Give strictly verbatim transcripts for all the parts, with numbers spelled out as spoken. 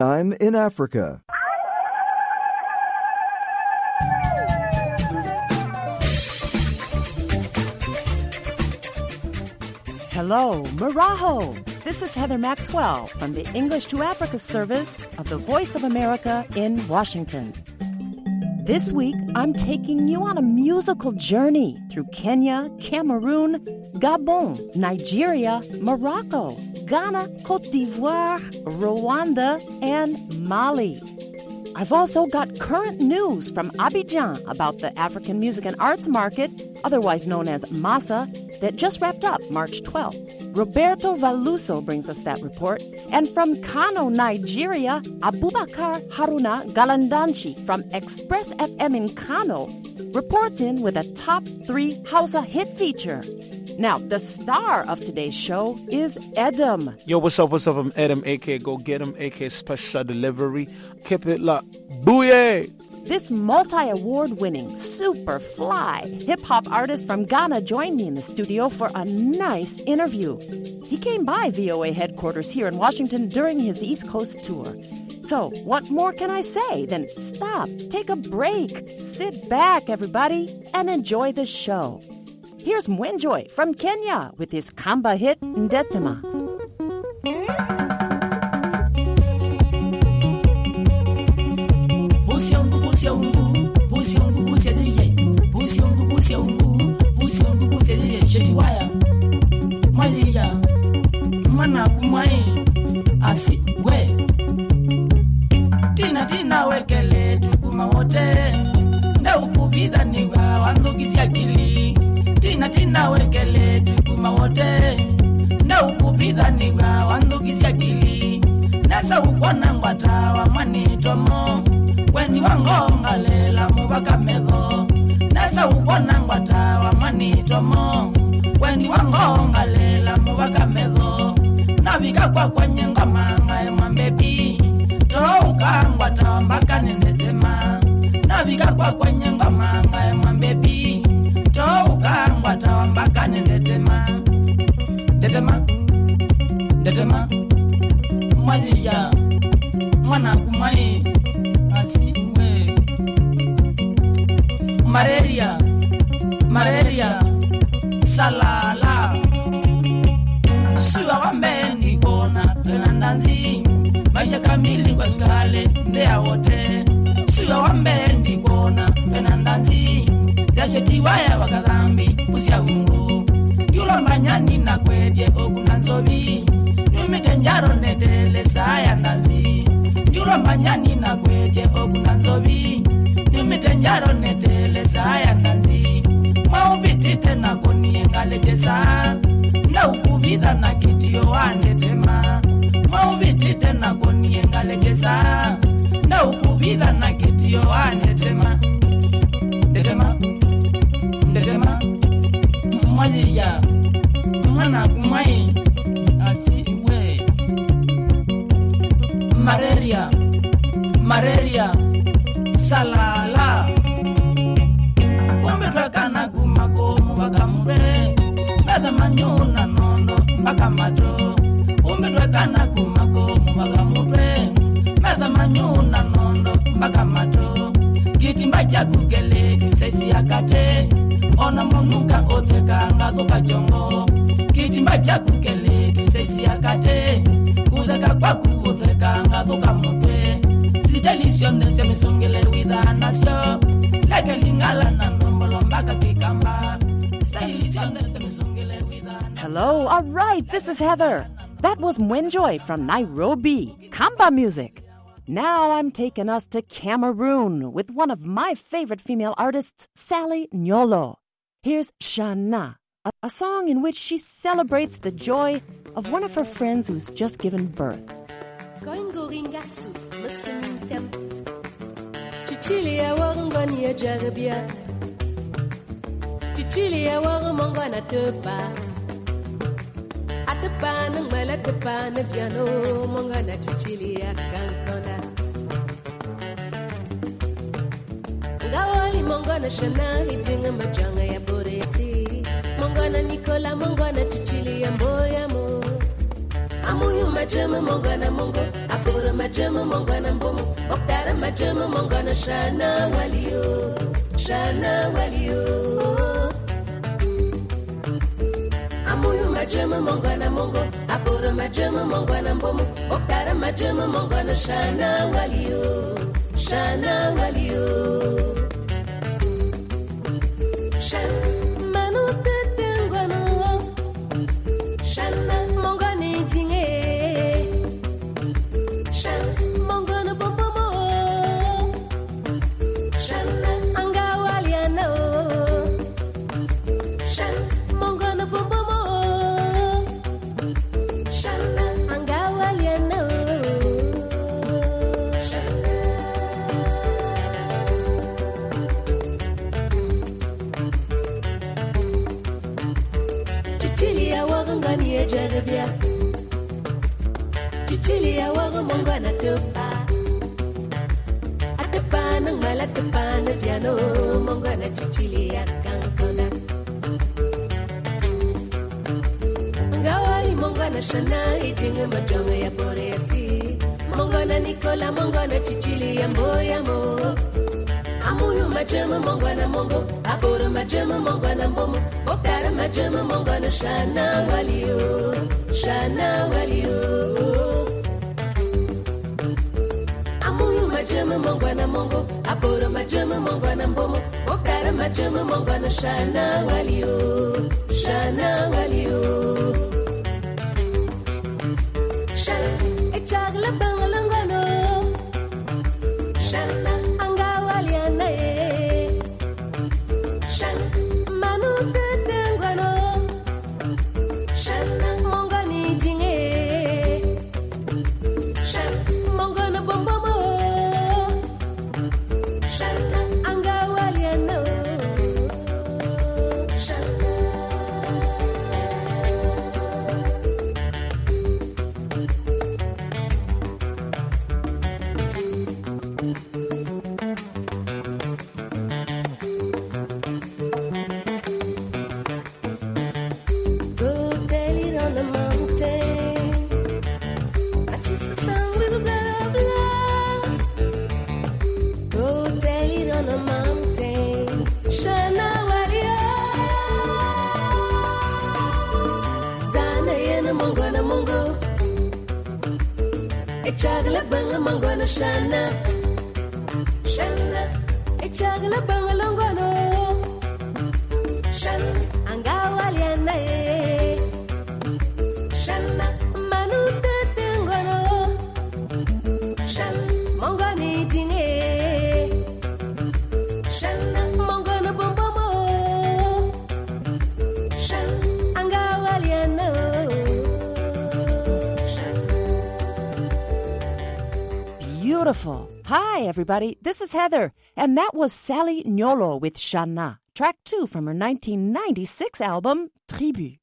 Time in Africa. Hello, Maraho. This is Heather Maxwell from the English to Africa service of the Voice of America in Washington. This week, I'm taking you on a musical journey through Kenya, Cameroon, Gabon, Nigeria, Morocco, Ghana, Cote d'Ivoire, Rwanda, and Mali. I've also got current news from Abidjan about the African Music and Arts Market, otherwise known as MASA, that just wrapped up March twelfth. Roberto Valuso brings us that report. And from Kano, Nigeria, Abubakar Haruna Galandanchi from Express F M in Kano reports in with a top three Hausa hit feature. Now, the star of today's show is Edom. Yo, what's up, what's up? I'm Edom, a k a. Go Get 'em, a k a. Special Delivery. Keep it locked. Booyah! This multi-award-winning, super fly hip-hop artist from Ghana joined me in the studio for a nice interview. He came by V O A headquarters here in Washington during his East Coast tour. So, what more can I say than stop, take a break, sit back, everybody, and enjoy the show. Here's Mwenjoy from Kenya with his Kamba hit, Ndetema. Tina tina wekele tukuma wote na ukubidha niwa wandukisia kili. Tina tina wekele tukuma wote na ukubidha niwa wandukisia kili. Nasa ukona ngwata wa manitomo weni wangonga lela mubaka medho. Nasa ukona ngwata wa manitomo weni wangonga lela mubaka medho. Navika kwa kwa nyenga manga ya mambebi Touka ngwata mbaka nendetema Navika kwa kwa nyenga manga ya mambebi Touka ngwata mbaka nendetema Detema Detema Mwazija Mwana kumai Asiwe Malaria Malaria Salala Siwa wambendi kona Renandanzi Maisha kamili kwa skale Ndea wote Siwa wambendi kona Renandanzi Yasheti waya wakadhambi Usia ungu Yulo mbanyani na kweje Okunanzobi Numite njaro nedele Saya nazi Yulo mbanyani na kweje Okunanzobi Numite njaro nedele Saya nazi Maubitite na koni ngaleje saa na ukubidha na kitio wanetema Mauvitite na koni engalejesa na ukubidha na kitio wanetema Ndetema Ndetema Mwazija Mwana kumai Asiwe Malaria Malaria Salala Umbe twakana kumako mubaka mure Mada manyuna nondo mbaka mato Umbe twakana kumako mbaka mupre Mada manyuna nondo mbaka mato Kiti mbacha kukele dusesi akate Ona munuka otheka ngathuka jongo Kiti mbacha kukele dusesi akate Kutheka kwa kuotheka ngathuka mupre Sitalisio nese misongele witha nasyo Leke lingala na ndombolo mbaka kikamba Hello, all right, this is Heather. That was Mwenjoy from Nairobi, Kamba music. Now I'm taking us to Cameroon with one of my favorite female artists, Sally Nyolo. Here's Shana, a, a song in which she celebrates the joy of one of her friends who's just given birth. Chichilia waru mongwana tepa Atepa nang mala tepa na piano mongwana chichilia kankona Gawali mongwana shana hitinga majanga ya boresi Mongwana Nicola mongwana chichilia mboya mo Amuyu majama mongana mongo, apura majama mongana mbomo, oktara majama mongana shana walio, shana walio. Amuyu majama mongana mongo, apura majama mongana mbomo, oktara majama mongana shana walio, shana walio. Shana manu tetengwana, shana mongani tinge, shana mongana bobomo, shana angawaliano, shana mongana bobomo, shana angawaliano, shana. Chichilia wagangani ya jagabia, Chichilia wagamongana tupa, atapana ngala tapana piano, mongana chichilia kankona. Ngawali mongana shana itinga majonga ya boresi, mongana Nicola mongana chichilia mboya mo. Amuyu majama mongana mongo, apura majama mongana mbomo, oktara majama mongana shana walio, shana walio. Amuyu majama mongana mongo, apura majama mongana mbomo, oktara majama mongana shana walio, shana walio. Shana echagla bangalangano, shana angawaliana e, shana manu tetengwano, shana mongani tinge, shana mongana bombomo, shana angawaliana, shana. Go tell it on the mountain. My sister sang with a blah blah. Go tell it on the mountain. Shana walia. Zana yana mongana mongo. Echagla banga mongana shana. Shana. Echagla banga longano. Shana angawaliana e, shana manu tetengwano, shana mongani tinge, shana mongana bombomo, shana angawaliana, shana. Beautiful. Hi, everybody. This is Heather, and that was Sally Nyolo with Shana, track two from her nineteen ninety-six album, Tribu.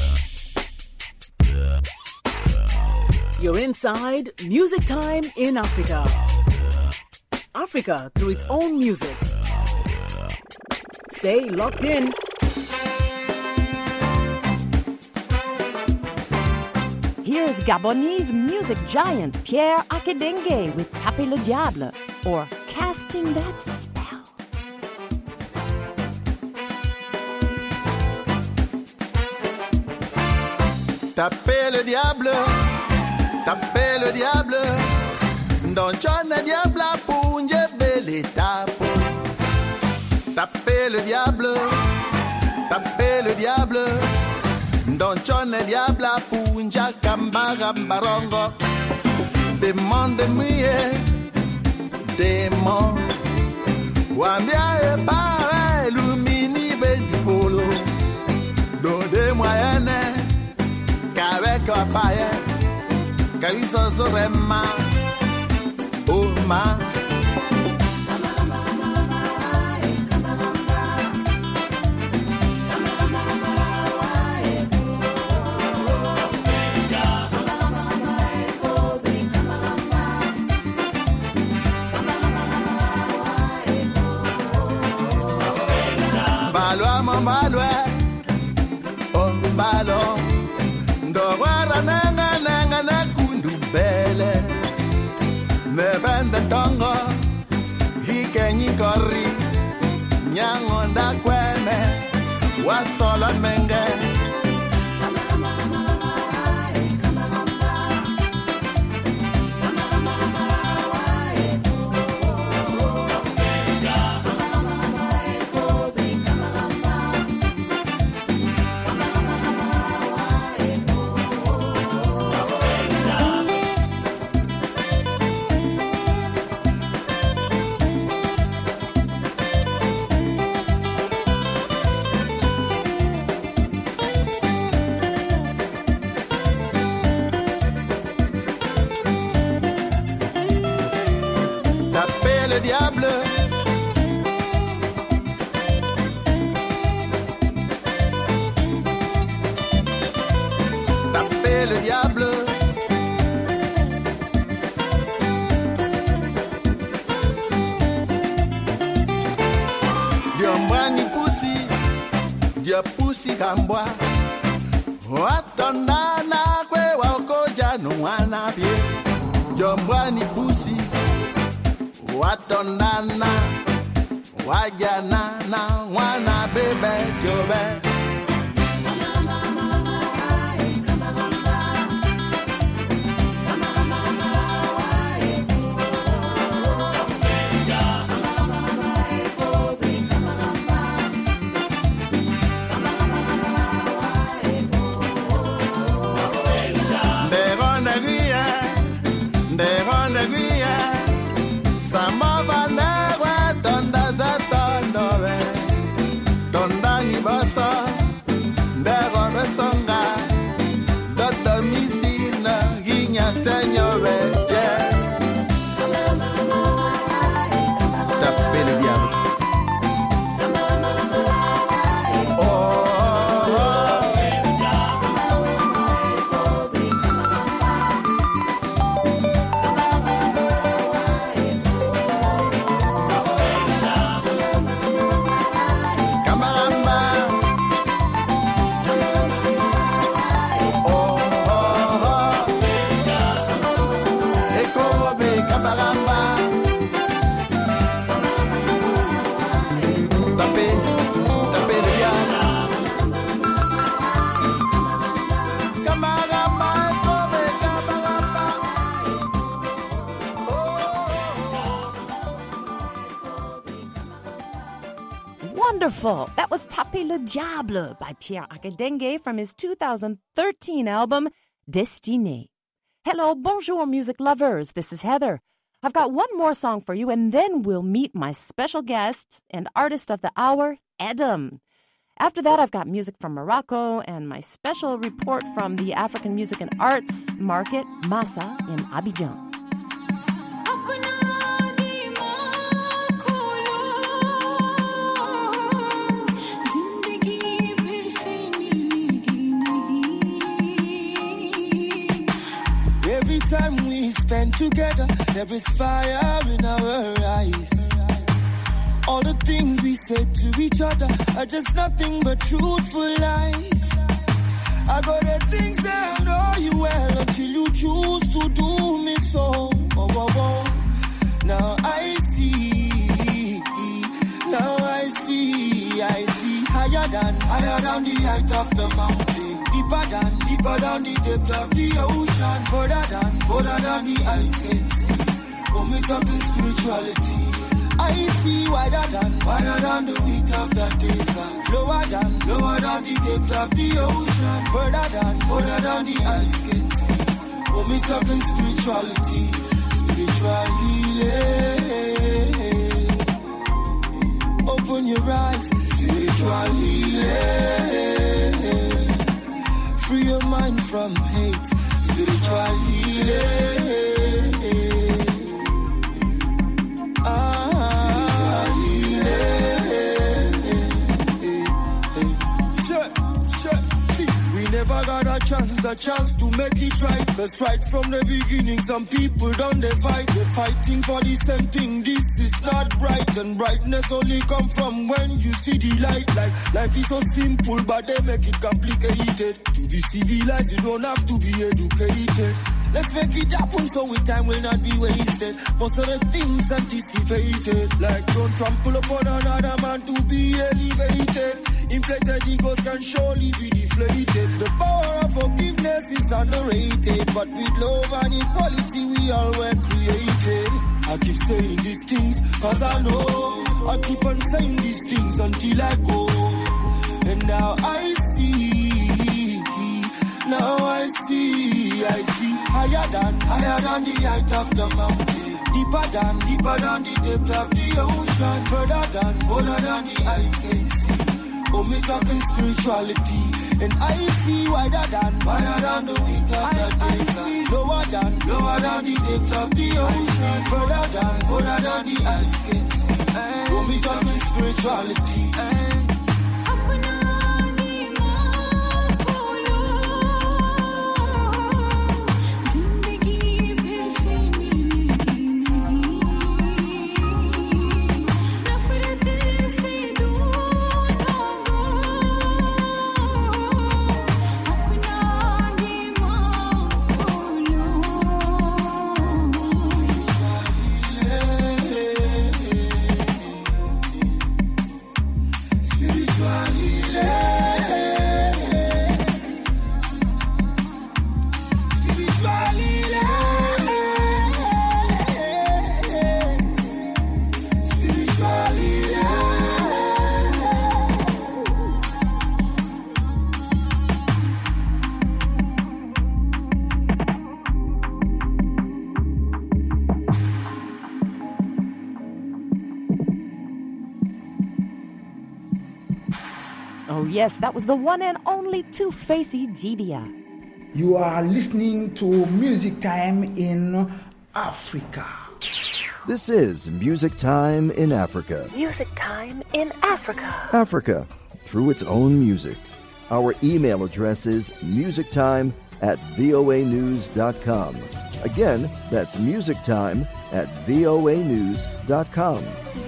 You're inside Music Time in Africa. Africa through its own music. Stay locked in. Here's Gabonese music giant Pierre Akedenge with Taper le Diable, or Casting That Spell. Taper le diable, taper le diable, Don John le diable pour belle tape. Taper le diable, taper le diable, Don John le diable pour Kambara barongo. Demande-moi, démon, Wambia et pareil, lumini benipolo, Don de moyenne. Qu'avec un païen, qu'il s'en serait ma, oh ma. Balois, mon balois, oh ballon. Nanga nanga bende tongo hikenyi kori nyango nda kweme wasola menge diable. Tapez le diable. Dia mwani pusi, dia pusi kambwa. Watondana kwe wakoja no wana pie. Dia mwani pusi. Watondana, wajanana, wana bebe jobe. Wonderful. That was Taper le Diable by Pierre Akadenge from his two thousand thirteen album, Destinée. Hello, bonjour, music lovers. This is Heather. I've got one more song for you, and then we'll meet my special guest and artist of the hour, Edem. After that, I've got music from Morocco and my special report from the African Music and Arts Market, Massa, in Abidjan. Every time we spend together, there is fire in our eyes. All the things we say to each other are just nothing but truthful lies. I got the things that I know you well until you choose to do me so. Oh, oh, oh. Now I see, now I see, I see higher than, higher than the height of the mountain. Deeper than, deeper than the depth of the ocean. Further than, further than the eyes can see. When we talking spirituality, I see wider than, wider than the width of the desert. Lower than, lower than the depth of the ocean. Further than, further than the eyes can see. When we talking spirituality, spiritual healing. Open your eyes, spiritual healing. Free your mind from hate, spiritual healing. Ah, healing. Sure, sure. We never got a chance, the chance to make it right. Cause right from the beginning, some people don't they fight. They're fighting for the same thing. This is not bright, and brightness only come from when you see the light. Like life is so simple, but they make it complicated. To be civilized, you don't have to be educated. Let's make it happen so with time will not be wasted. Most of the things anticipated, like don't trample upon another man to be elevated. Inflated egos can surely be deflated. The power of forgiveness is underrated, but with love and equality we all were created. I keep saying these things cause I know. I keep on saying these things until I go. And now I see, now I see, I see higher than, higher than the height of the mountain. Deeper than, deeper than the depth of the ocean. Further than, further than the eyes can see. Oh, me talking spirituality. And I see wider than, wider than the width of the desert. Lower than, lower than the depth of the ocean. Further than, further than the eyes can see. Oh, me talking spirituality. Yes, that was the one and only Two-Facey Dibia. You are listening to Music Time in Africa. This is Music Time in Africa. Music Time in Africa. Africa, through its own music. Our email address is musictime at voa news dot com. Again, that's musictime at voa news dot com.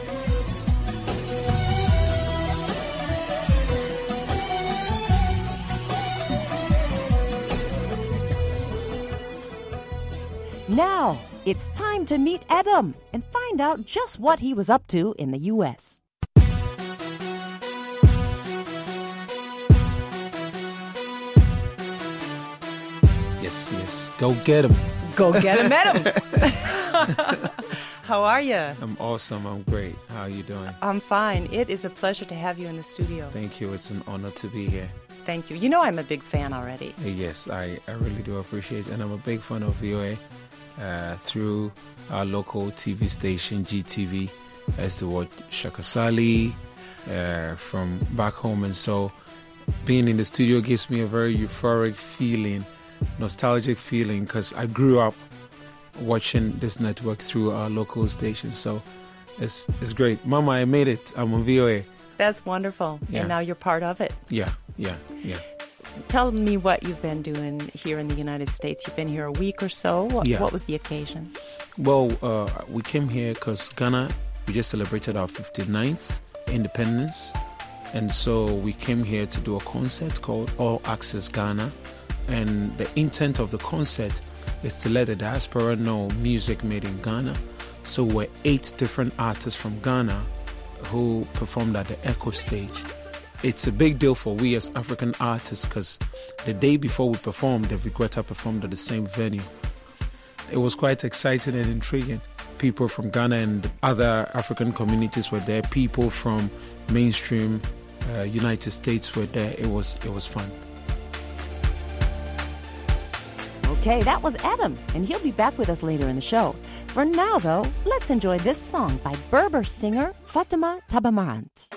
Now, it's time to meet Adam and find out just what he was up to in the U S. Yes, yes. Go get him. Go get him, Adam. How are you? I'm awesome. I'm great. How are you doing? I'm fine. It is a pleasure to have you in the studio. Thank you. It's an honor to be here. Thank you. You know I'm a big fan already. Yes, I, I really do appreciate it. And I'm a big fan of V O A. Uh, through our local T V station, G T V, as to what Shaka Sali uh, from back home. And so being in the studio gives me a very euphoric feeling, nostalgic feeling, because I grew up watching this network through our local station. So it's it's great. Mama, I made it. I'm on V O A. That's wonderful. Yeah. And now you're part of it. Yeah, yeah, yeah. Tell me what you've been doing here in the United States. You've been here a week or so. What, yeah. what was the occasion? Well, uh, we came here because Ghana, we just celebrated our fifty-ninth independence. And so we came here to do a concert called All Access Ghana. And the intent of the concert is to let the diaspora know music made in Ghana. So we're eight different artists from Ghana who performed at the Echo Stage. It's a big deal for we as African artists because the day before we performed, the Vigweta performed at the same venue. It was quite exciting and intriguing. People from Ghana and other African communities were there. People from mainstream uh, United States were there. It was it was fun. Okay, that was Adam, and he'll be back with us later in the show. For now, though, let's enjoy this song by Berber singer Fatima Tabamarant.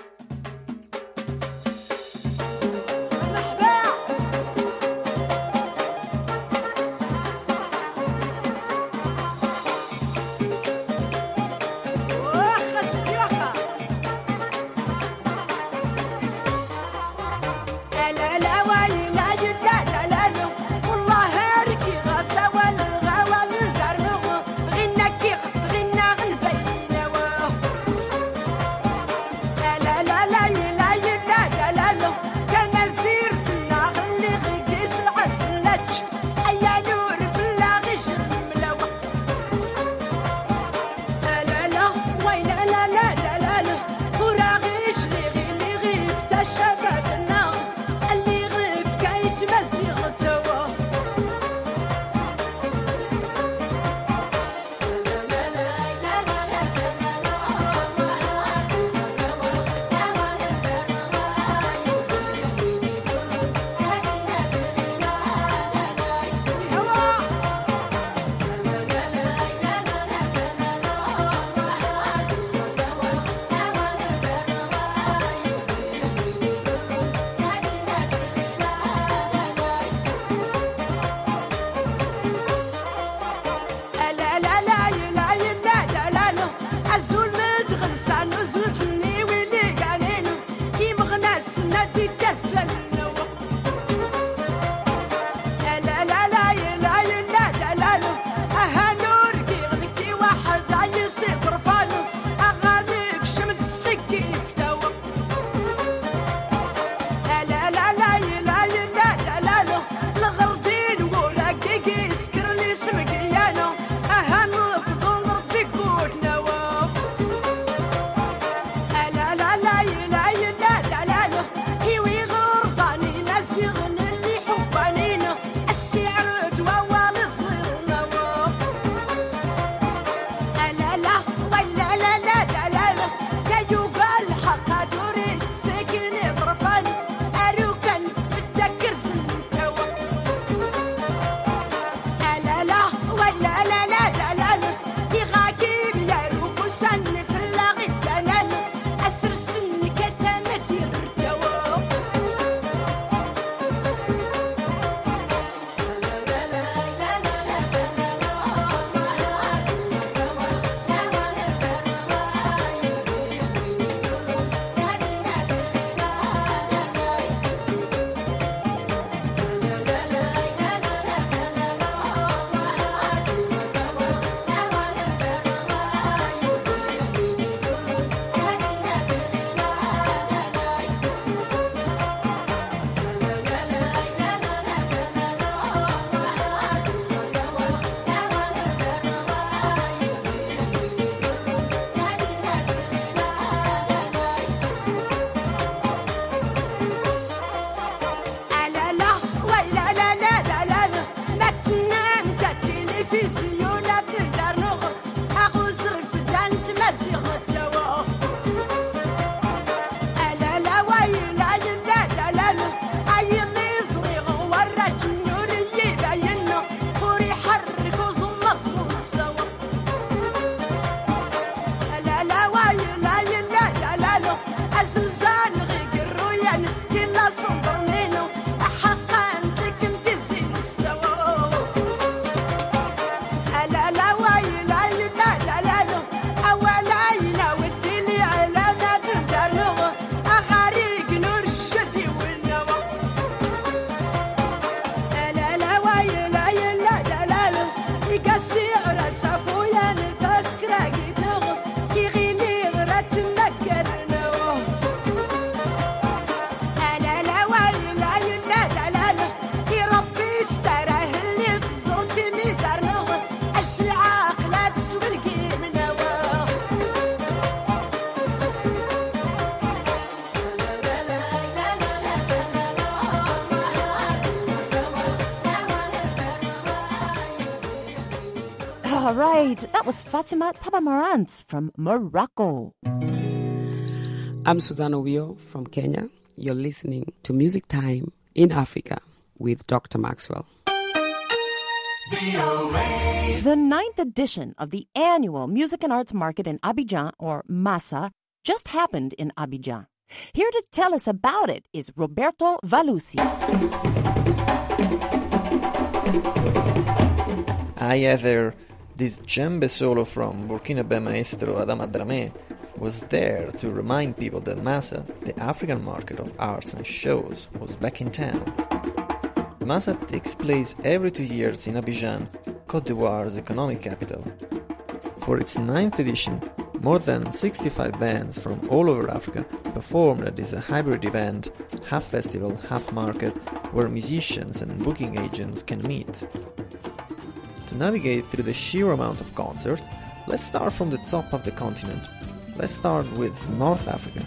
la All right, that was Fatima Tabamarant from Morocco. I'm Susanna Wio from Kenya. You're listening to Music Time in Africa with Doctor Maxwell. The ninth edition of the annual Music and Arts Market in Abidjan, or MASA, just happened in Abidjan. Here to tell us about it is Roberto Valusi. I Heather, this djembe solo from Burkinabe maestro Adama Dramé was there to remind people that MASA, the African market of arts and shows, was back in town. MASA takes place every two years in Abidjan, Côte d'Ivoire's economic capital. For its ninth edition, more than sixty-five bands from all over Africa performed at this hybrid event, half festival, half market, where musicians and booking agents can meet. To navigate through the sheer amount of concerts, let's start from the top of the continent. Let's start with North Africa.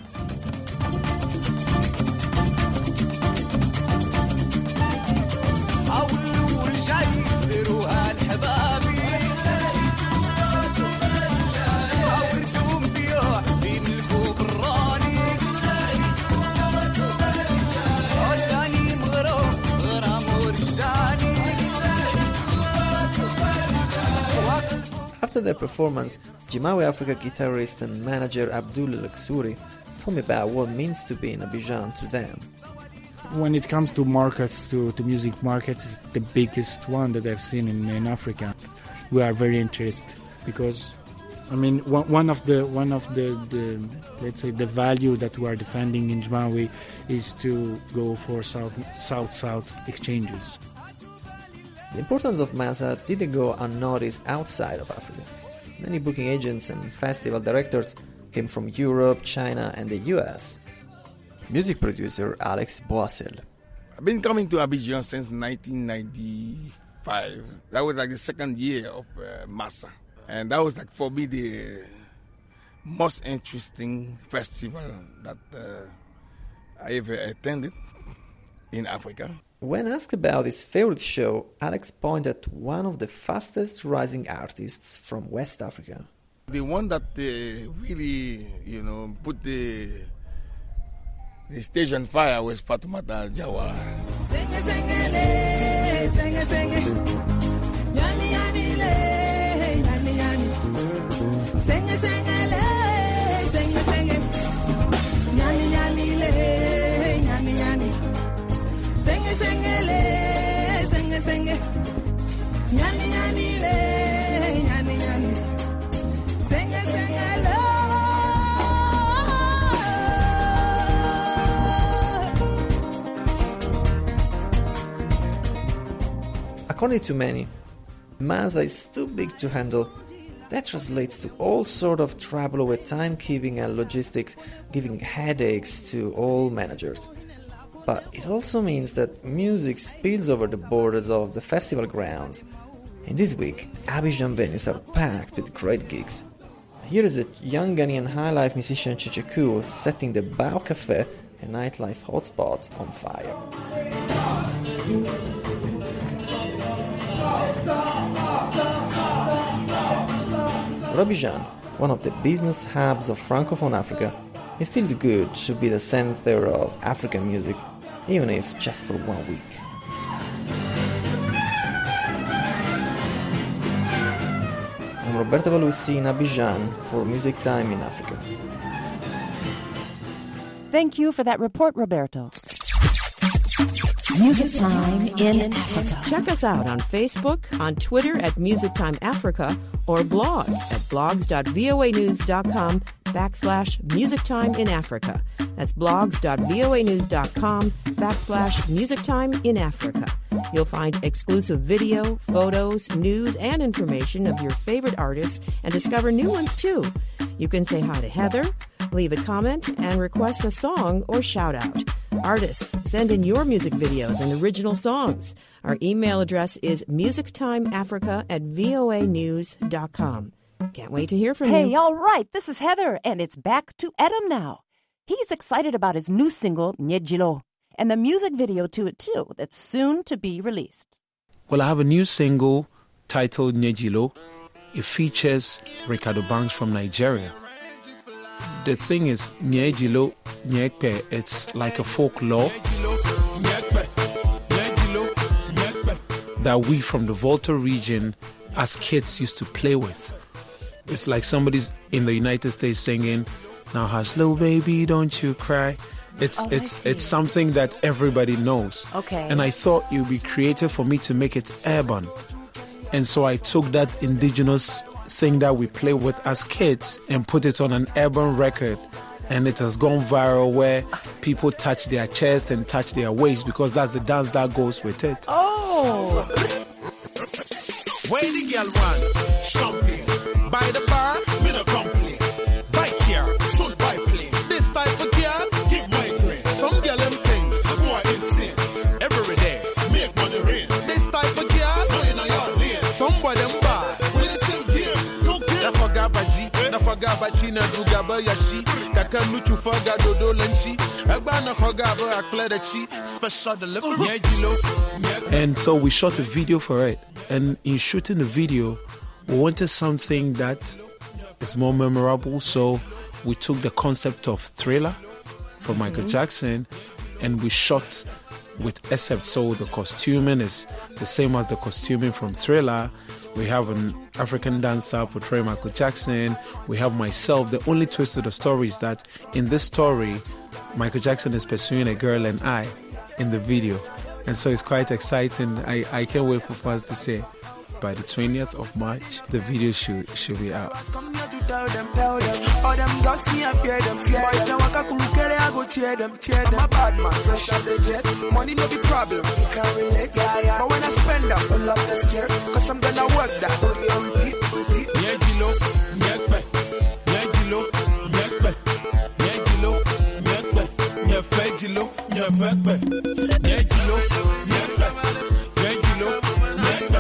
After their performance, Jimawe Africa guitarist and manager Abdul Laksuri told me about what it means to be in Abidjan to them. When it comes to markets, to, to music markets, it's the biggest one that I've seen in, in Africa. We are very interested because, I mean, one, one of the one of the, the let's say the value that we are defending in Jimawe is to go for south south south exchanges. The importance of MASA didn't go unnoticed outside of Africa. Many booking agents and festival directors came from Europe, China, and the U S. Music producer Alex Boissel. I've been coming to Abidjan since nineteen ninety-five. That was like the second year of uh, MASA. And that was like for me the most interesting festival that uh, I ever attended in Africa. When asked about his favorite show, Alex pointed at one of the fastest rising artists from West Africa. The one that uh, really, you know, put the the stage on fire was Fatoumata Diawara. Sing it, sing it, sing it, sing it. Yani, yani, le, yani, yani. Sing it, sing it, sing it, sing it. Yani, yani, le, yani, yani. Sing it, sing it, sing it, sing it. Yani, yani, le, yani, yani. Sing it, sing it, According to many, MASA is too big to handle. That translates to all sort of trouble with timekeeping and logistics, giving headaches to all managers. But it also means that music spills over the borders of the festival grounds. In this week, Abidjan venues are packed with great gigs. Here is a young Ghanaian high-life musician Chicheku setting the Bao Cafe, a nightlife hotspot, on fire. For Abidjan, one of the business hubs of Francophone Africa, it feels good to be the center of African music, even if just for one week. I'm Roberto Valussi in Abidjan for Music Time in Africa. Thank you for that report, Roberto. Music Time in Africa. Check us out on Facebook, on Twitter at Music Time Africa, or blog at blogs.voanews.com backslash Music Time in Africa. That's blogs.voanews.com backslash Music Time in Africa. You'll find exclusive video, photos, news, and information of your favorite artists and discover new ones too. You can say hi to Heather, leave a comment, and request a song or shout out. Artists, send in your music videos and original songs. Our email address is musictimeafrica at voanews.com. Can't wait to hear from hey, you. Hey, all right. This is Heather, and it's back to Edom now. He's excited about his new single, Nyejilo, and the music video to it, too, that's soon to be released. Well, I have a new single titled Nyejilo. It features Ricardo Banks from Nigeria. The thing is, Nyejilo, Nyekpe, it's like a folklore that we from the Volta region as kids used to play with. It's like somebody's in the United States singing, "Now hush, little baby, don't you cry." It's oh, it's it's something that everybody knows. Okay. And I thought it would be creative for me to make it urban. And so I took that indigenous thing that we play with as kids and put it on an urban record. And it has gone viral where people touch their chest and touch their waist because that's the dance that goes with it. Oh! Where the girl run? Champagne. By the bar, me no complain. Bike here, foot by plane. This type of girl, give migraine. Some girl them thing, the boy insane. Every day, make money rain. This type of girl, no in your lane. Somebody them bad, with the same game. No game. Da forga baji, da forga bachi na do gaba yashi. Da kanu chu forga dodo lenchi. Agba na forga ba akleda chi. Special delivery. And so we shot a video for it. And in shooting the video, we wanted something that is more memorable. So we took the concept of Thriller from Michael mm-hmm. Jackson and we shot with Except. So the costuming is the same as the costuming from Thriller. We have an African dancer portraying Michael Jackson. We have myself. The only twist to the story is that in this story, Michael Jackson is pursuing a girl and I in the video. And so it's quite exciting. I, I can't wait for fans to say by the twentieth of March, the video should should be out. Come here to tell them, tell them. All them girls me and fear them, fear them. Now I can carry, I go tear them, tear them. I'm a bad man, fresh out the jets. Money no be problem, you can't relate, yeah, yeah. But when I spend up, I love the scare. Cause I'm gonna work that, do you repeat, repeat. Nyejilo, nyekpe, nyejilo, nyekpe, nyejilo, nyekpe, nyefejilo, nyefekpe, nyejilo, nyekpe, nyejilo, nyekpe.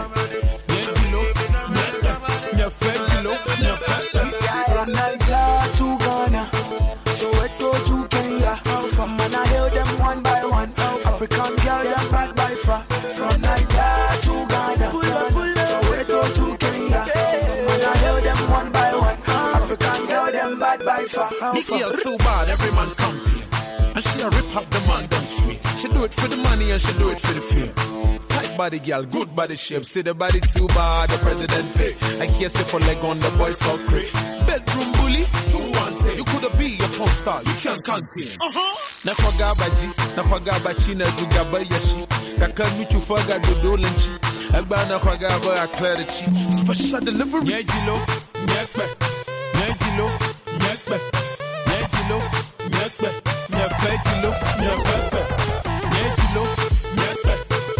From Nigeria to Ghana, Soweto to Kenya. From man I hail them one by one. African girl them bad by far. From Nigeria to Ghana, Soweto to Kenya. From man I hail them one by one. African girl them bad by far. The girl too bad, every man complain. And she a rip up the man them straight. She do it for the money and she do it for the fame. Body girl, good body shape. See the body too bad, the president pay. I hear say for leg on the boy so great. Bedroom bully, two one take. You coulda be a porn star, you can't contain. Uh-huh. Na forga baji, na forga bachi na do gaba yashi. Kaka nuchu forga do dolenchi. Agba na forga ba akla chi. Special delivery. Nyejilo, nyekpe, nyejilo, nyekpe, nyejilo, nyekpe, nyefejilo, nyekpe, nyejilo, nyekpe.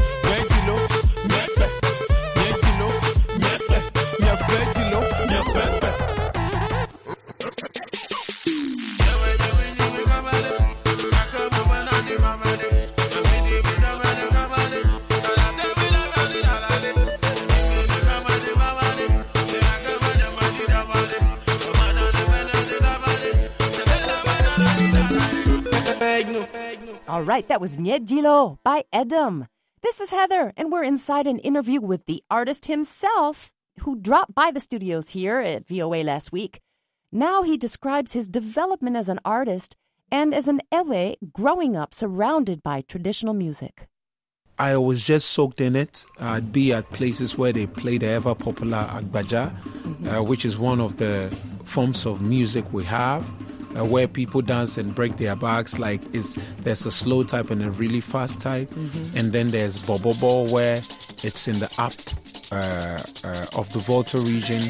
All right, that was Nyejilo by Edom. This is Heather, and we're inside an interview with the artist himself who dropped by the studios here at V O A last week. Now he describes his development as an artist and as an Ewe growing up surrounded by traditional music. I was just soaked in it. I'd be at places where they play the ever-popular Agbaja, mm-hmm. uh, which is one of the forms of music we have, uh, where people dance and break their backs. Like it's, there's a slow type and a really fast type. Mm-hmm. And then there's Bobobo, where it's in the up uh, uh, of the Volta region.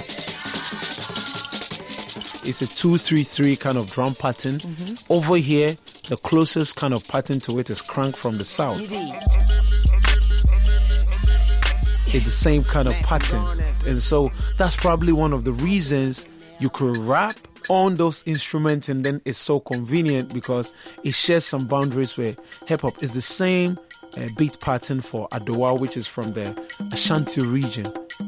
It's a two three three kind of drum pattern. Mm-hmm. Over here, the closest kind of pattern to it is crank from the south. It's the same kind of pattern. And so that's probably one of the reasons you could rap on those instruments, and then it's so convenient because it shares some boundaries with hip-hop. It's the same uh, beat pattern for Adowa, which is from the Ashanti region.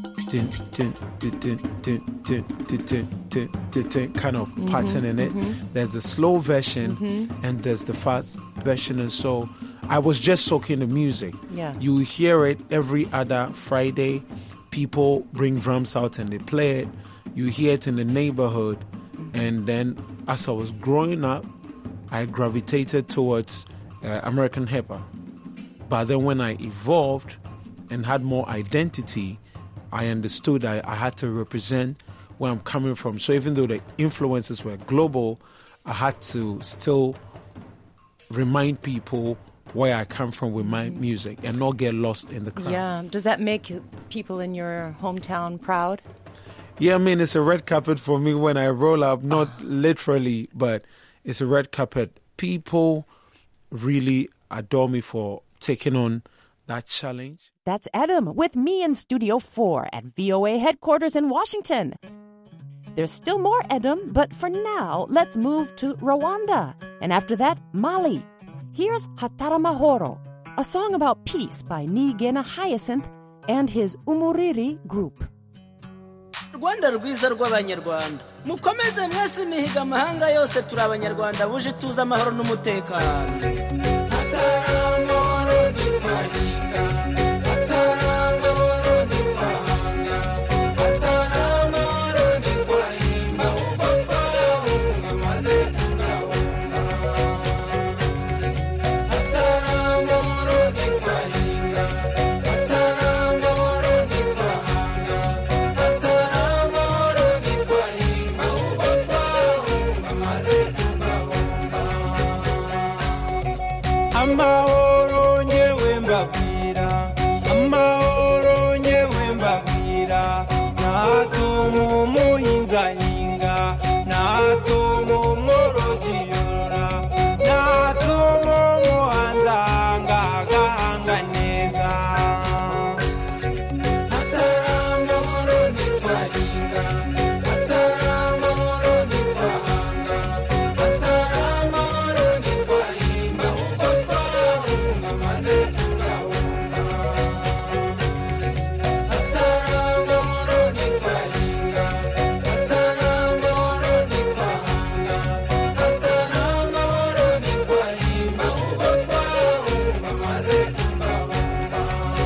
Kind of mm-hmm, pattern in it. Mm-hmm. There's the slow version mm-hmm. and there's the fast version. And so I was just soaking the music. Yeah. You hear it every other Friday. People bring drums out and they play it. You hear it in the neighborhood. And then as I was growing up, I gravitated towards uh, American hip hop. But then when I evolved and had more identity, I understood I, I had to represent where I'm coming from. So even though the influences were global, I had to still remind people where I come from with my music and not get lost in the crowd. Yeah. Does that make people in your hometown proud? Yeah, I mean, it's a red carpet for me when I roll up, not literally, but it's a red carpet. People really adore me for taking on that challenge. That's Adam with me in Studio four at V O A headquarters in Washington. There's still more Adam, but for now, let's move to Rwanda. And after that, Mali. Here's Hataramahoro, a song about peace by Nigena Hyacinth and his Umuriri group. Rwanda rwiza rw'abanyarwanda mukomeze mwese imihiga amahanga yose turi abanyarwanda buje tuza amahoro n'umutekano Hataramahoro nitwahinga Hataramahoro nitwahanga Hataramahoro nitwahinga ubwo twahunga maze tugahunga Hataramahoro nitwahinga Hataramahoro nitwahanga Hataramahoro nitwahinga ubwo twahunga maze tugahunga Amahoro nyewe mbabwira Amahoro nyewe mbabwira Natuma umuhinzi ahinga Natuma umworozi yorora Natuma umuhanzi ahanga agahanga neza Hataramahoro nitwahinga Hataramahoro nitwahanga Hataramahoro nitwahinga ubwo twahunga maze tugahunga Hataramahoro nitwahinga Hataramahoro nitwahanga Hataramahoro nitwahinga ubwo twahunga maze tugahunga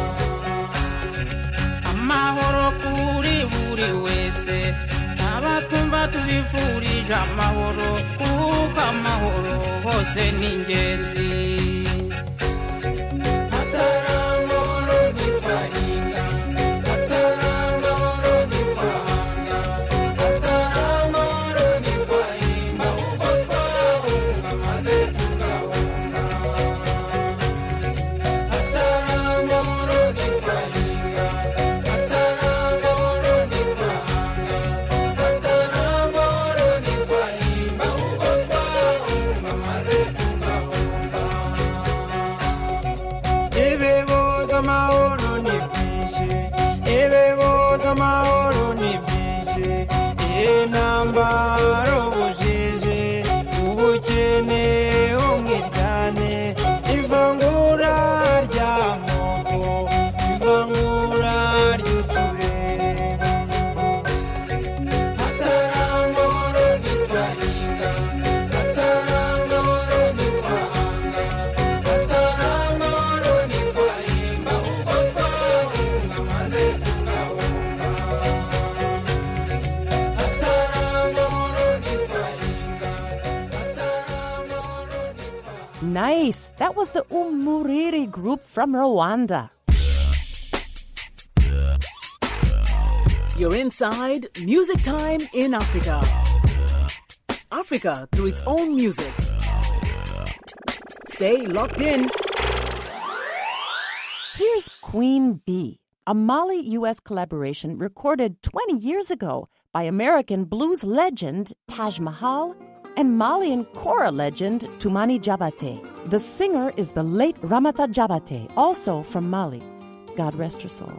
Amahoro kuri buri wese abatwumva tubifurije amahoro kuko amahoro hose ni ingenzi Hataramahoro nitwahinga Hataramahoro nitwahanga Hataramahoro nitwahinga ubwo twahunga maze tugahunga Hataramahoro nitwahinga Hataramahoro nitwahanga Hataramahoro nitwahinga ubwo twahunga maze tugahunga Ebeboza amahoro ni bwinshi Ebeboza amahoro ni bwinshi Intambara ubujiji ubukene umwiryane ivangura ry'amoko ivangura ry'uturere Hataramahoro nitwahinga Hataramahoro nitwahanga Hataramahoro nitwahinga ubwo twahunga maze tugahunga Hataramahoro Nice. That was the Umuriri group from Rwanda. You're inside Music Time in Africa. Africa through its own music. Stay locked in. Here's Queen Bee, a Mali-U S collaboration recorded twenty years ago by American blues legend Taj Mahal and Malian kora legend Toumani Diabaté. The singer is the late Ramata Diabaté, also from Mali. God rest her soul.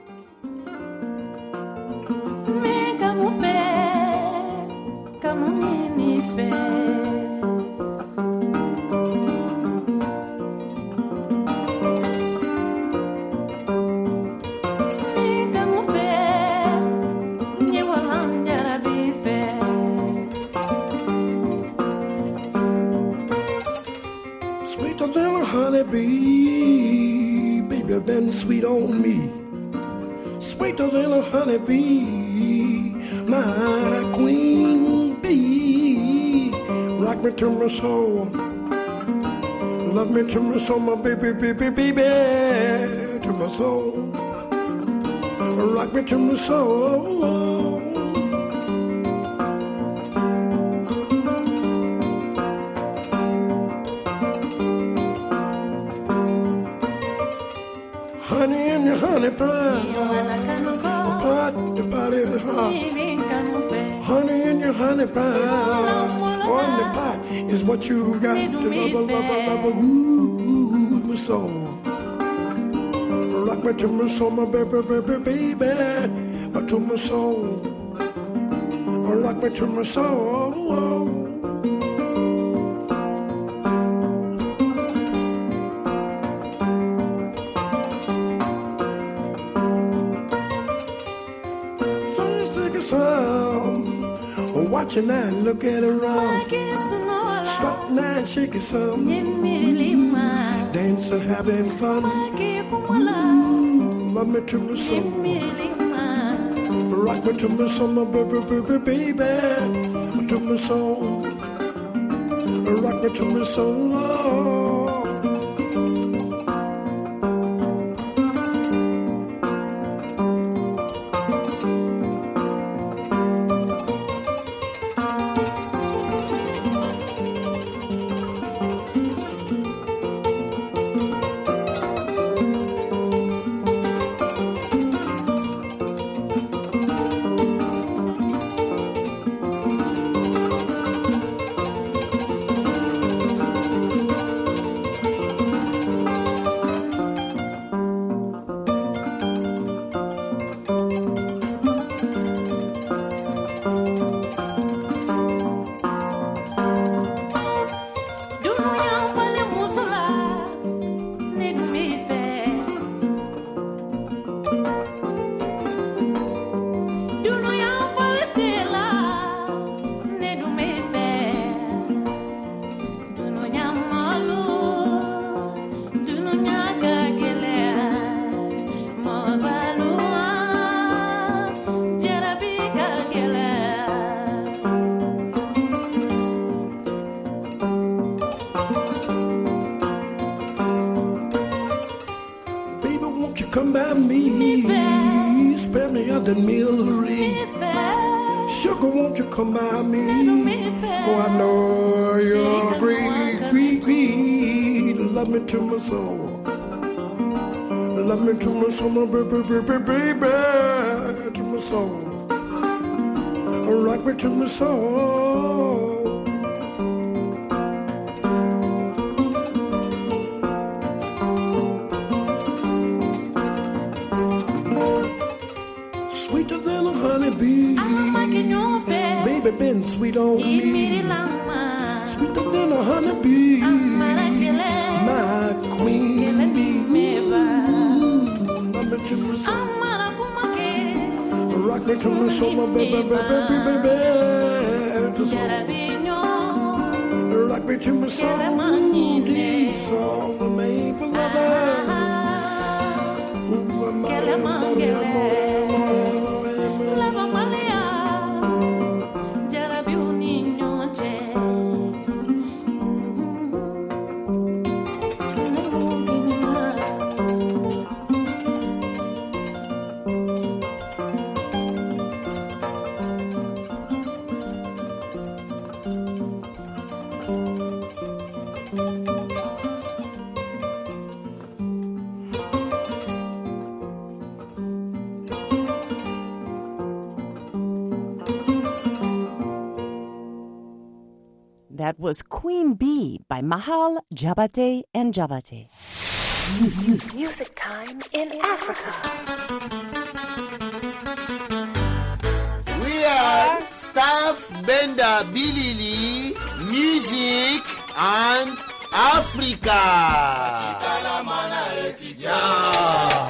Sweeter than a honeybee, baby, been sweet on me. Sweeter than a honeybee, my queen bee. Rock me to my soul, love me to my soul, my baby, baby, baby, to my soul. Rock me to my soul. Honey in your honey pie, pot, the body is hot. Honey in your honey pie, on the pot is what you got to love, love, love, love, ooh, my soul. Rock me to my soul, my baby, baby, baby, but to my soul. Rock me to my soul. Watch it now, look at it around. Stop now, shake it some. Dancing, having fun. Ooh, love me to my soul. Rock me to my soul, my baby, baby, baby. To my soul. Rock me to my soul. Come by me, spare me of the mealery. Sugar, won't you come by me? Oh, I know you're a great, great, great. Love me to my soul. Love me to my soul, my baby, baby, baby, to my soul. Rock me to my soul. Sweeter than a honeybee, baby, been sweet on me. Sweeter than a honeybee, my queen bee. Love me to my soul. Rock me to my soul, my baby, baby, baby, baby, to soul. Rock me to my soul. These songs are made for lovers. Ooh, I'm out of money, I'm out. That was Queen Bee by Mahal, Jabate, and Jabate. Music, music, music time in Africa. We are Staff Benda Bilili, Music and Africa. Yeah.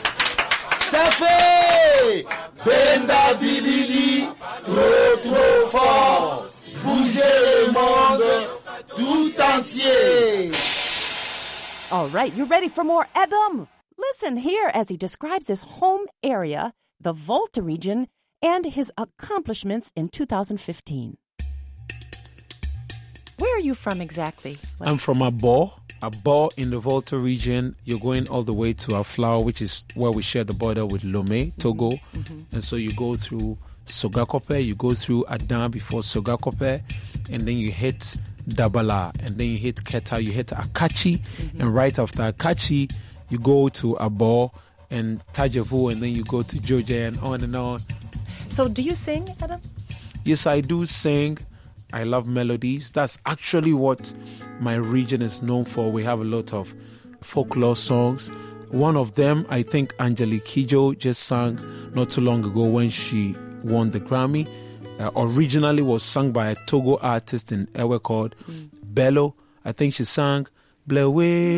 Staffé Benda Bilili, trop trop fort. Bougez le monde tout entier. All right, you ready for more Edom? Listen here as he describes his home area, the Volta region, and his accomplishments in two thousand fifteen. Where are you from exactly? I'm from Abo. Abo in the Volta region. You're going all the way to Aflao, which is where we share the border with Lomé, Togo. Mm-hmm. And so you go through Sogakope, you go through Adan before Sogakope, and then you hit Dabala, and then you hit Keta, you hit Akachi, mm-hmm. and right after Akachi, you go to Abo and Tajavu, and then you go to Georgia, and on and on. So do you sing, Adam? Yes, I do sing. I love melodies. That's actually what my region is known for. We have a lot of folklore songs. One of them, I think Angelique Kidjo just sang not too long ago when she won the Grammy. Uh, originally was sung by a Togo artist in Ewe called mm. Bello. I think she sang Blewe,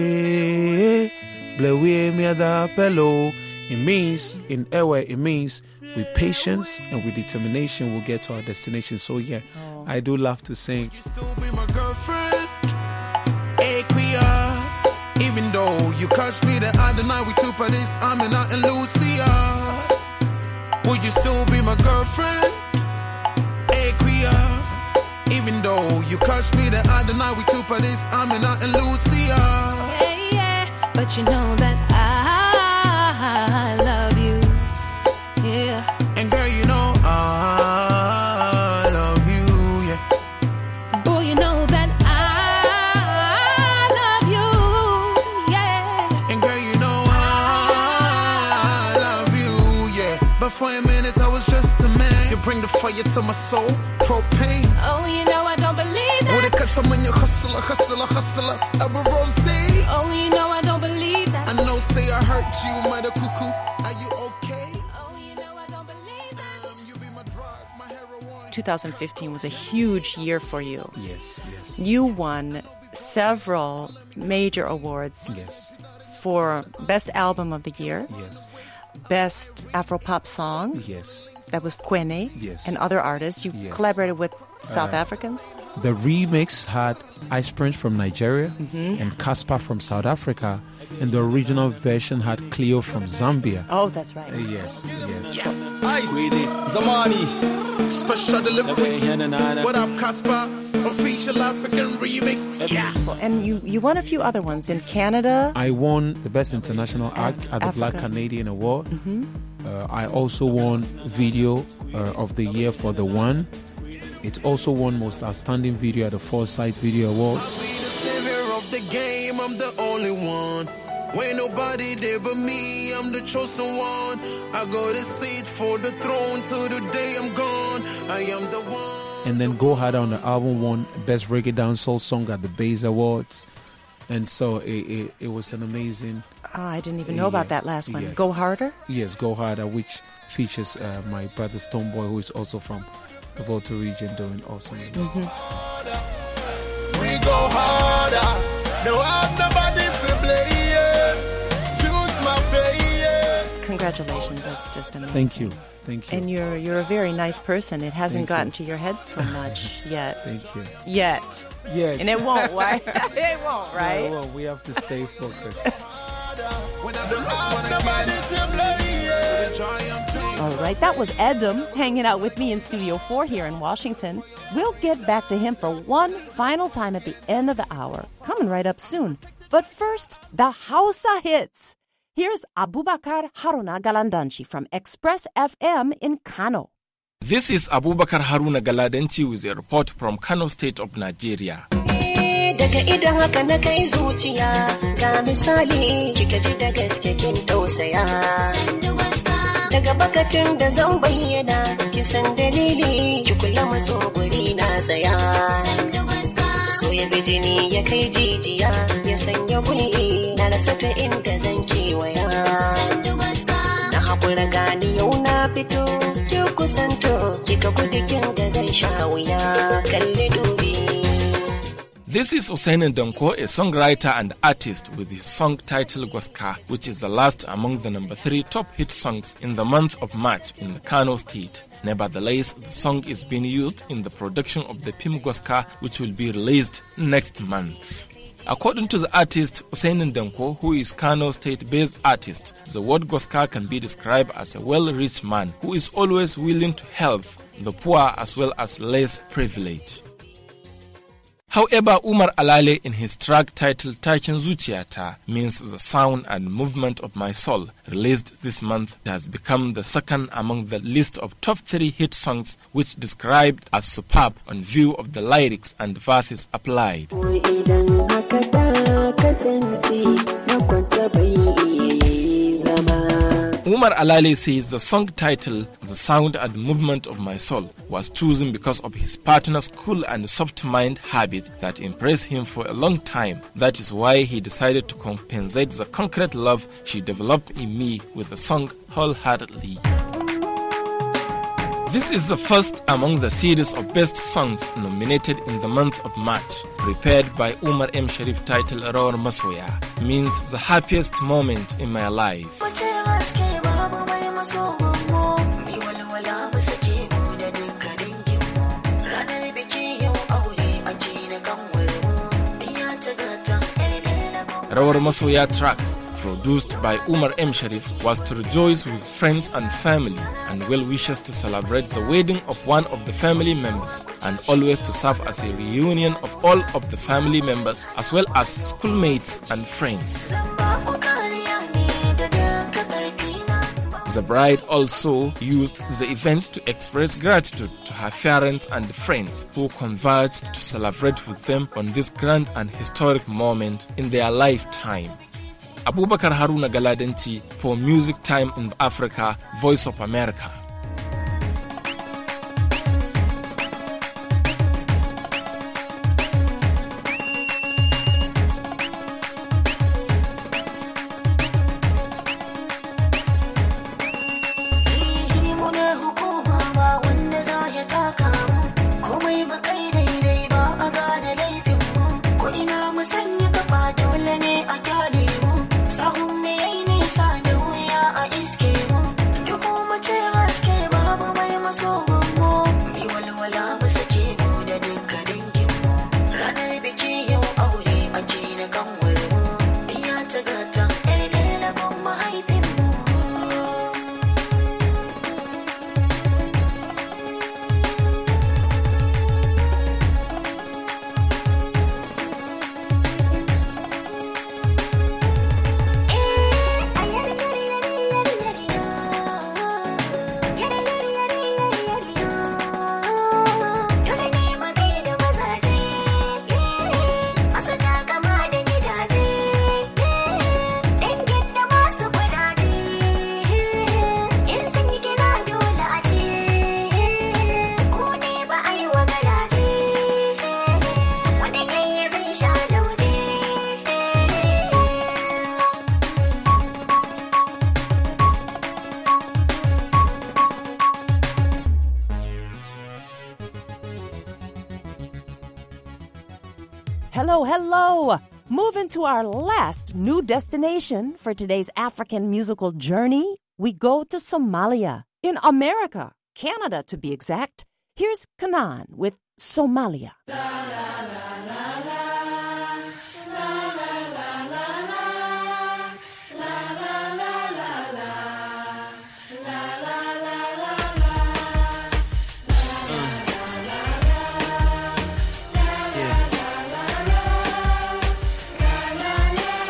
Blewe Miada Bello. It means, in Ewe, it means with patience and with determination we'll get to our destination. So yeah, oh. I do love to sing. You still be my girlfriend, Aquia. Even though you catch me the other night with two police, I'm in out in Lucia. Would you still be my girlfriend? Aquia. Even though you catch me the other night with two police, I'm in out in Lucia. Yeah, yeah, but you know that I love you. Yeah. And girl, you know I love you. Yeah. Boy, you know that I love you. Yeah. And girl, you know I love you. Yeah. But for a minute, I was just a man. You bring the fire to my soul, propane. Oh, you know I don't believe that. With a cut, I'm in your hustler, hustler, hustler. Ever rose. Oh, you know I don't believe that. I know, say I hurt you, mother cuckoo. Are you okay? Oh, you know I don't believe that. Um, you be my drug, my heroine. twenty fifteen was a huge year for you. Yes, yes. You won several major awards. Yes. For Best Album of the Year. Yes. Best Afro-pop song. Yes. That was Kwene. Yes. And other artists. You yes. collaborated with South uh, Africans. The remix had Ice Prince from Nigeria mm-hmm. and Casper from South Africa. And the original version had Cleo from Zambia. Oh, that's right. Uh, yes, yes. Yeah. Ice, Zamani. Special delivery. What up, Casper? Official African remix. Yeah. And you, you won a few other ones in Canada. I won the Best International Act at, at the Black Canadian Award. Mm-hmm. Uh, I also won Video uh, of the Year for The One. It also won Most Outstanding Video at the Foresight Video Awards. I'll be the savior of the game, I'm the only one. When nobody there but me, I'm the chosen one. I got a seat for the throne till the day I'm gone. I am the one. And then Go Harder on the album won Best Reggae Dancehall Song at the Bass Awards. And so it, it, it was an amazing... Oh, I didn't even know yeah, about that last one. Yes. Go Harder? Yes, Go Harder, which features uh, my brother Stoneboy, who is also from the Volta region, doing awesome. Mm-hmm. We go harder. No, I'm nobody to play. Choose my fate. Congratulations, that's just amazing. Thank you, thank you. And you're you're a very nice person. It hasn't Thank gotten you. to your head so much yet. Thank you. Yet. Yet. And it won't, right? It won't, right? No, well, we have to stay focused. All right, that was Edom hanging out with me in Studio four here in Washington. We'll get back to him for one final time at the end of the hour, coming right up soon. But first, the Hausa hits. Here's Abubakar Haruna Galandanchi from Express F M in Kano. This is Abubakar Haruna Galadanci with a report from Kano State of Nigeria. Daga idan haka na kai zuciya ga misali kika ji da gaske kin tausaya. Daga bakatin da zan bayyana kisan dalili ki kula matso guri na tsaya. So ya bi jini ya kai jijiya ya sanya kulli na rasa ta inda zan kewaya. Na haƙura gani yau na fito ki kusanto kika gudu kin ga zai sha wuya kalli dubi. This is Usain Donko, a songwriter and artist with his song titled Gwaska, which is the last among the number three top hit songs in the month of March in the Kano State. Nevertheless, the song is being used in the production of the Pim Gwaska, which will be released next month. According to the artist Usain Donko, who is Kano State-based artist, the word Gwaska can be described as a well-rich man who is always willing to help the poor as well as less privileged. However, Umar Alale in his track titled Takin Zuciyata means the sound and movement of my soul, released this month, has become the second among the list of top three hit songs, which described as superb on view of the lyrics and verses applied. Umar Alale says the song title, The Sound and Movement of My Soul, was chosen because of his partner's cool and soft mind habit that impressed him for a long time. That is why he decided to compensate the concrete love she developed in me with the song wholeheartedly. This is the first among the series of best songs nominated in the month of March, prepared by Umar M. Sharif, titled Rawar Masoya, means the happiest moment in my life. Rawar Masoya track, produced by Umar M. Sharif, was to rejoice with friends and family and well-wishers to celebrate the wedding of one of the family members, and always to serve as a reunion of all of the family members as well as schoolmates and friends. The bride also used the event to express gratitude to her parents and friends who converged to celebrate with them on this grand and historic moment in their lifetime. Abubakar Haruna Galadanci for Music Time in Africa, Voice of America. Hello, hello! Moving to our last new destination for today's African musical journey, we go to Somalia, in America, Canada to be exact. Here's Kanan with Somalia.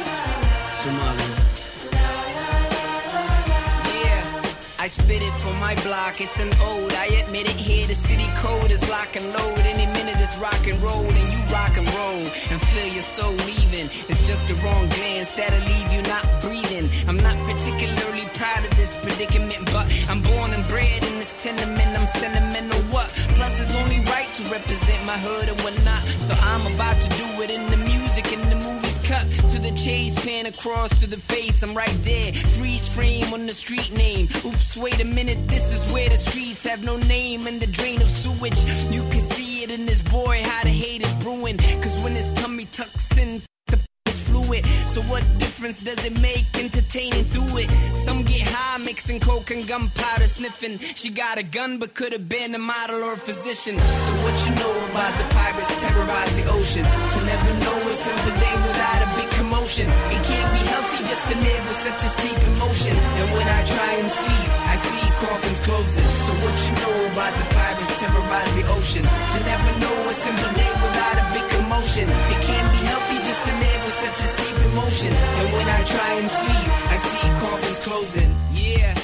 I spit it for my my block, it's an ode. I admit it here, the city code is lock and load. Any minute it's rock and roll, and you rock and roll. And feel your soul leaving. It's just the wrong glance that'll leave you not breathing. I'm not particularly proud of this predicament, but I'm born and bred in this tenement. I'm sentimental, what? Plus it's only right to represent my hood and whatnot. So I'm about to do it in the music, in the movies. Cut to the chase, pan across to the face. I'm right there, freeze frame on the street name. Oops, wait a minute, this is where the streets have no name. And the drain of sewage, you can see it in this boy, how the hate is brewing. Cause when his tummy tucks in, the is fluid. So what difference does it make entertaining through it? Some get high mixing coke and gunpowder sniffing. She got a gun but could have been a model or a physician. So what you know about the pirates terrorize the ocean? To never know a simple day without a big commotion. It can't be healthy just to live with such a steep emotion. And when I try and sleep, I see coffins closing. So what you know about the pirates terrorize the ocean? To never know a simple day without a big commotion. It can't be healthy just to live with such a steep emotion. And when I try and sleep, I see coffins closing. Yeah,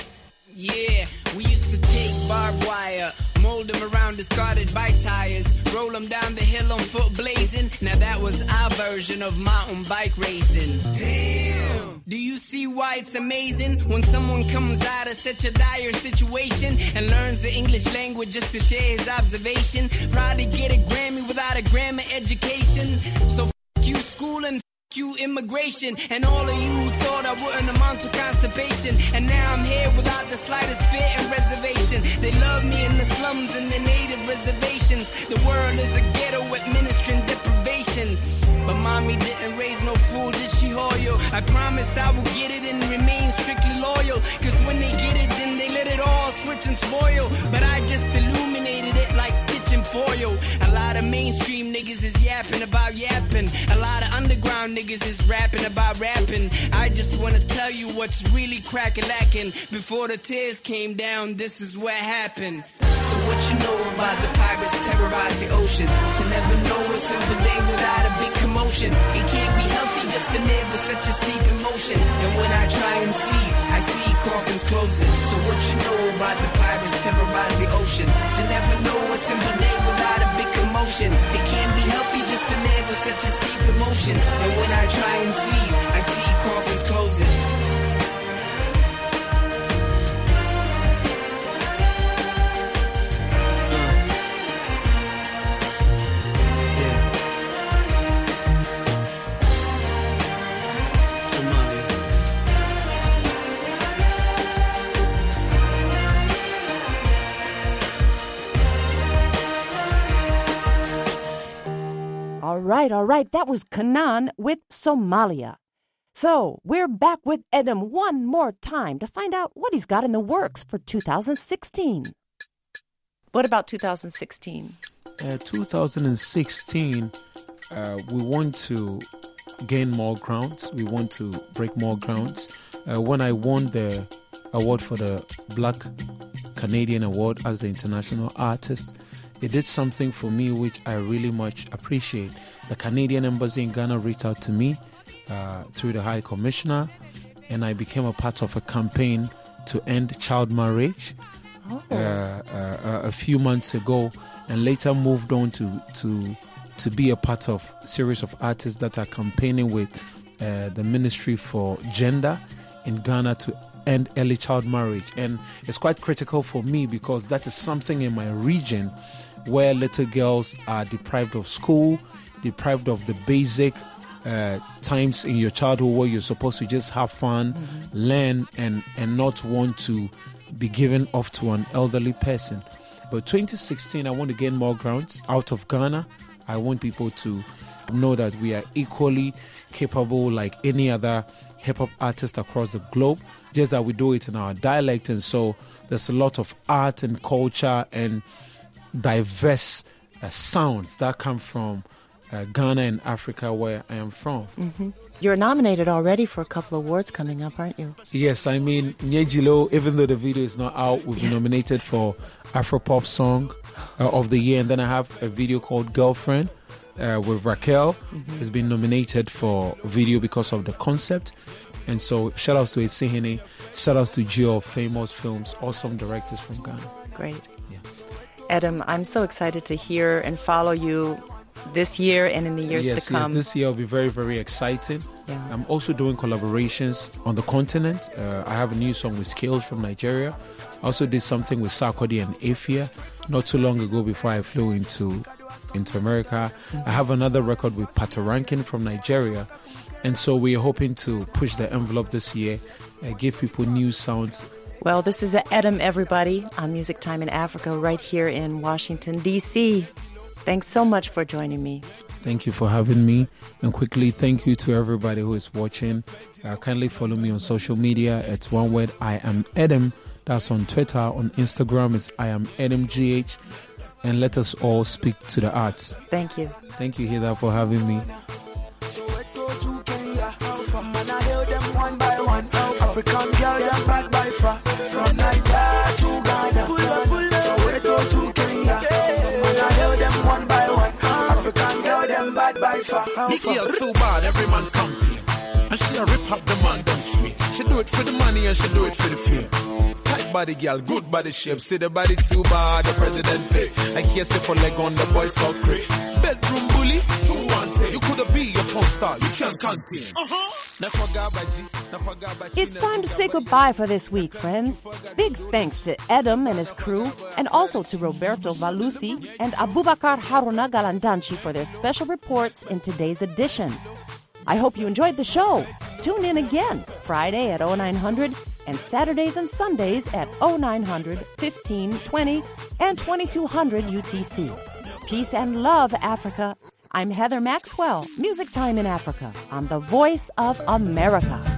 yeah. We used to take barbed wire, mold them around discarded bike tires, roll them down the hill on foot blazing. Now that was our version of mountain bike racing. Damn. Do you see why it's amazing when someone comes out of such a dire situation and learns the English language just to share his observation? Probably get a Grammy without a grammar education. So f*** you school and you immigration, and all of you who thought I wouldn't amount to constipation. And now I'm here without the slightest fear and reservation. They love me in the slums and the native reservations. The world is a ghetto administering deprivation. But mommy didn't raise no fool, did she Hoyo? I promised I would get it and remain strictly loyal. Cause when they get it, then they let it all switch and spoil. But I just illuminated it like kitchen foil. A lot of mainstream niggas is yapping about yapping. A lot of underground niggas is rapping about rapping. I just wanna tell you what's really crack-a-lacking. Before the tears came down, this is what happened. So what you know about the pirates terrorize the ocean? To never know a simple day without a big commotion. It can't be healthy just to live with such a steep emotion. And when I try and sleep, I see coffins closing. So what you know about the pirates terrorize the ocean? To never know a simple day without a big commotion. It can't be healthy just to live with such a steep emotion. And when I try and sleep, I see coffins closing. All right, all right. That was Kanan with Somalia. So we're back with Edem one more time to find out what he's got in the works for two thousand sixteen. What about two thousand sixteen? Uh, two thousand sixteen, uh, we want to gain more grounds. We want to break more grounds. Uh, when I won the award for the Black Canadian Award as the international artist, it did something for me which I really much appreciate. The Canadian Embassy in Ghana reached out to me uh, through the High Commissioner, and I became a part of a campaign to end child marriage oh. uh, uh, a few months ago, and later moved on to to to be a part of a series of artists that are campaigning with uh, the Ministry for Gender in Ghana to end early child marriage. And it's quite critical for me because that is something in my region where little girls are deprived of school, deprived of the basic uh, times in your childhood where you're supposed to just have fun, mm-hmm. learn, and, and not want to be given off to an elderly person. But twenty sixteen, I want to gain more grounds out of Ghana. I want people to know that we are equally capable like any other hip-hop artist across the globe, just that we do it in our dialect. And so there's a lot of art and culture and diverse uh, sounds that come from uh, Ghana and Africa, where I am from. Mm-hmm. You're nominated already for a couple of awards coming up, aren't you? Yes, I mean, Nyejilo, even though the video is not out, we've been nominated for Afropop Song uh, of the Year. And then I have a video called Girlfriend uh, with Raquel. Mm-hmm. Has been nominated for video because of the concept. And so shout outs to Esihene, shout outs to Gio of Famous Films, awesome directors from Ghana. Great. Yeah. Adam, I'm so excited to hear and follow you this year and in the years yes, to come. Yes, this year will be very, very exciting. Yeah. I'm also doing collaborations on the continent. Uh, I have a new song with Scales from Nigeria. I also did something with Sarkodie and Afia not too long ago before I flew into into America. Mm-hmm. I have another record with Patoranking from Nigeria. And so we are hoping to push the envelope this year, uh, give people new sounds. Well, this is Adam, everybody, on Music Time in Africa right here in Washington, D C Thanks so much for joining me. Thank you for having me. And quickly, thank you to everybody who is watching. Uh, kindly follow me on social media. It's one word, I am Adam. That's on Twitter. On Instagram, it's I am Adam G H. And let us all speak to the arts. Thank you. Thank you, Heather, for having me. African girl, them bad by far. From Nigeria to Ghana. Pull up, pull up. So we go to Kenya. Man, I hear them one by one. African girl, them bad by far. The girl too bad, every man complain. And she a rip up the man down street. She do it for the money and she do it for the fame. Tight body girl, good body shape. See the body too bad, the president pay. I hear say for leg on the boy so great. Bedroom bully, two one take. You could be a porn star, you can't contain. Uh-huh. It's time to say goodbye for this week, friends. Big thanks to Adam and his crew, and also to Roberto Valusi and Abubakar Haruna Galandanchi for their special reports in today's edition. I hope you enjoyed the show. Tune in again Friday at oh nine hundred and Saturdays and Sundays at oh nine hundred, fifteen twenty, and twenty-two hundred U T C. Peace and love, Africa. I'm Heather Maxwell, Music Time in Africa, on the Voice of America.